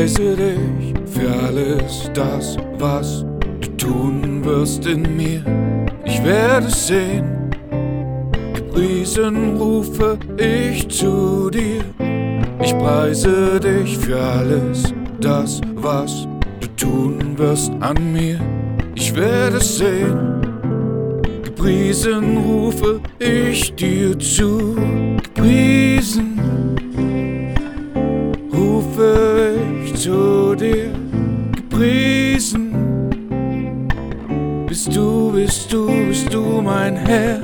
preise dich für alles das, was du tun wirst in mir. Ich werde sehen, gepriesen rufe ich zu dir. Ich preise dich für alles das, was du tun wirst an mir. Ich werde sehen, gepriesen rufe ich dir zu. Gepriesen rufe ich zu dir. Gepriesen bist du mein Herr.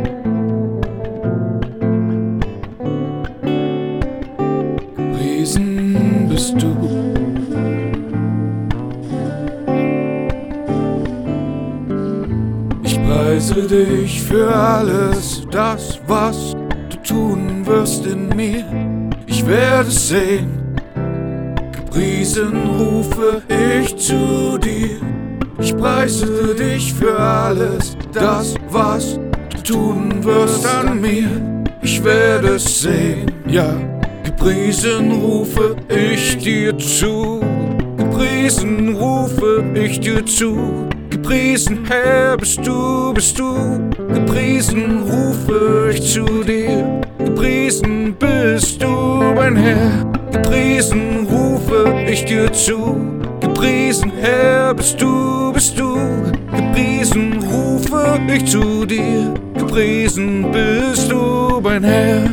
Gepriesen bist du. Ich preise dich für alles das, was du tun wirst in mir. Ich werde sehen, gepriesen rufe ich zu dir. Ich preise dich für alles das, was du tun wirst an mir. Ich werde sehen, ja, gepriesen rufe ich dir zu. Gepriesen rufe ich dir zu. Gepriesen Herr bist du. Gepriesen rufe ich zu dir. Gepriesen bist du mein Herr. Gepriesen rufe ich dir zu. Gepriesen Herr bist du. Gepriesen rufe ich zu dir. Gepriesen bist du mein Herr.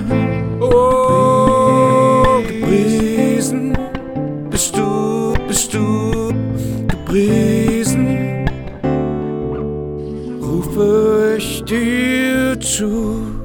Oh, gepriesen bist du. Gepriesen rufe ich dir zu.